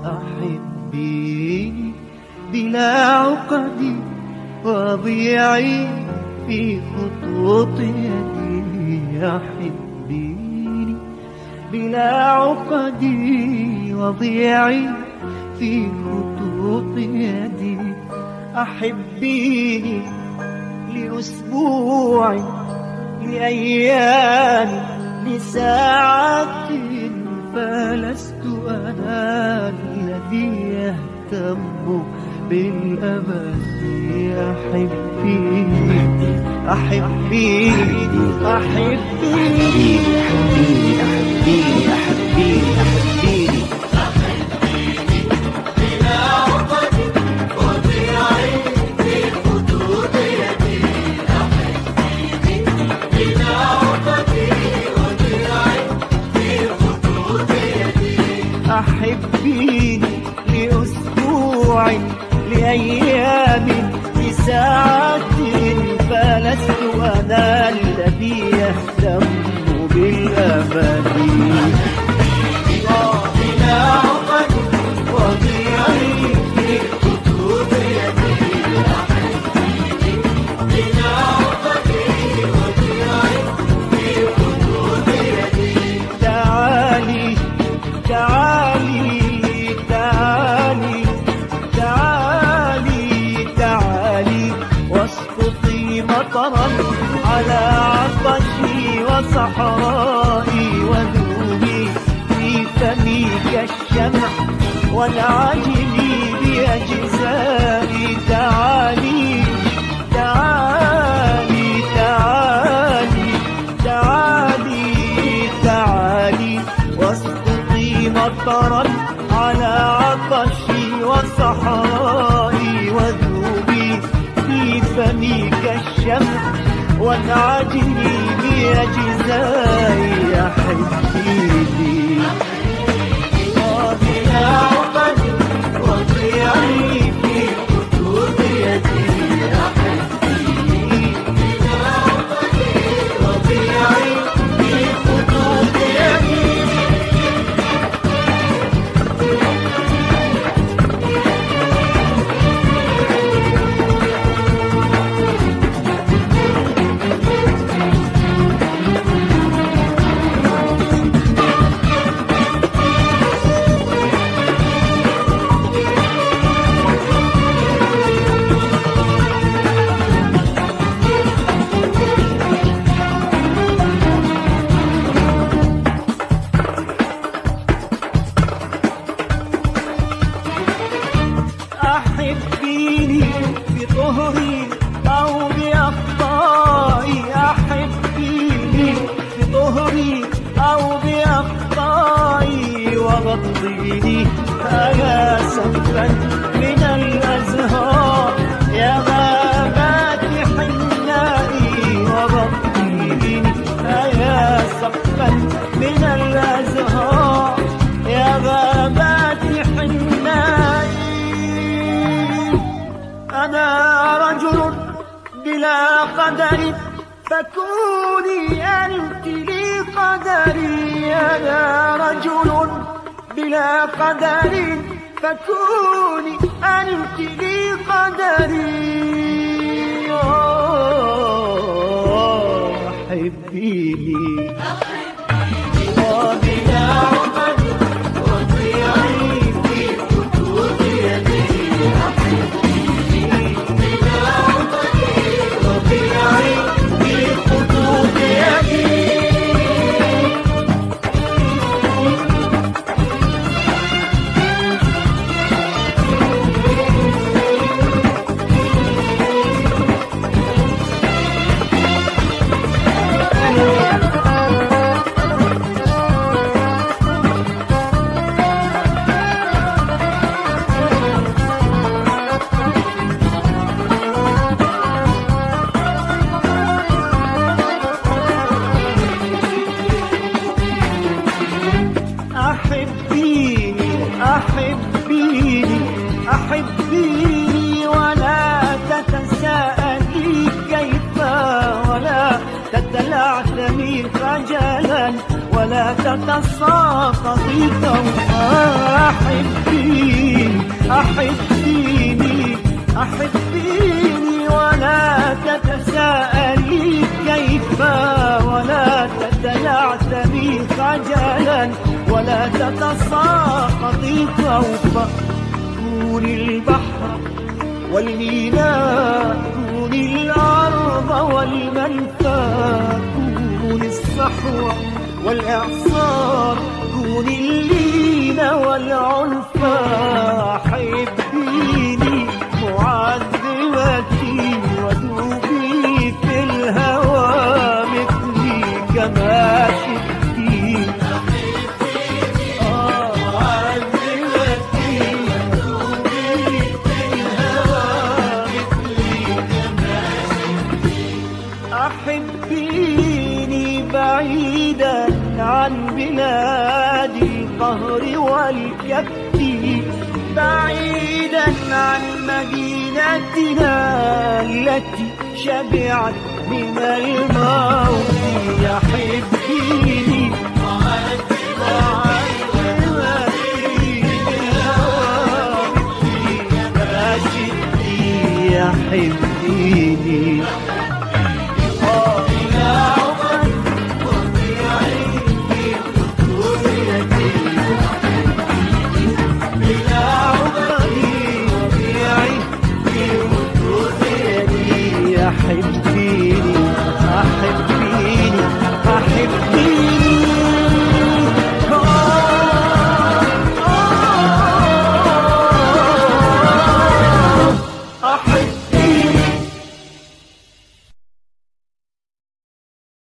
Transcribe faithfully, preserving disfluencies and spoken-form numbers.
أحبيني بلا عقد وضيعي في خطوط يدي. أحبيني بلا عقد وضيعي في خطوط يدي. أحبيني لأسبوع لأيام لساعات فلست أنا الذي يهتم بالأبد. أحبيني أحبيني أحبيني أحبيني أحبيني أحبيني أحبيني بلا عقد وضيعي في خطوط يدي. أحبيني بلا عقد وضيعي في خطوط يدي. أحبيني لأسبوع لأيام لساعات فلست أنا الذي يهتم بالأبد. بلا عقد وضيعي في خطوط يدي. أحبيني بلا عقد وضيعي في خطوط يدي. تعالي تعالي تعالي تعالي تعالي واسقطي مطرا على عطشي وصحرائي وذوبي في فمي كالشمع وانعجلي بأجزائي. تعالي تعالي تعالي تعالي تعالي واسقطي مطرا على عطشي وصحرائي وذوبي في فمي كالشمع وانعجلي بأجزائي. أحبيني بلا عقد وضيعي في خطوط يدي. أحبيني بلا عقد وضيعي في خطوط يدي. أحبيني بطهري أو بأخطائي. أحبيني بطهري أو بأخطائي وغطيني أيا سقفا من الأزهار يا غابات حنائي. وغطيني أيا سقفا من الأزهار يا غابات حنائي. أنا رجل بلا قدر فكوني أنت لي قدري. أنا رجل بلا قدر فكوني أنت لي قدري. أحبيني وبلا عقد وضيعي في خطوط يدي. أحبيني أحبيني ولا تتساءلي كيف ولا تتلعثمي خجلا ولا تتساقطي طوعا. أحبيني أحبيني أحبيني ولا تتساءلي كيف، ولا تتلعثمي خجلا، ولا تتساقطي فوق. كوني البحر والميناء، كوني الأرض والمنفى، كوني الصحوة والإعصار، كوني اللين والعنفى. حبيني معذبتي وذوبي في الهوى مثلي كما شئتي. أحبيني بعيدا عن بلاد القهر والكبت، بعيدا عن مدينتنا التي شبعت من الموت. يحبيني يحبيني أحبيني أحبيني أحبيني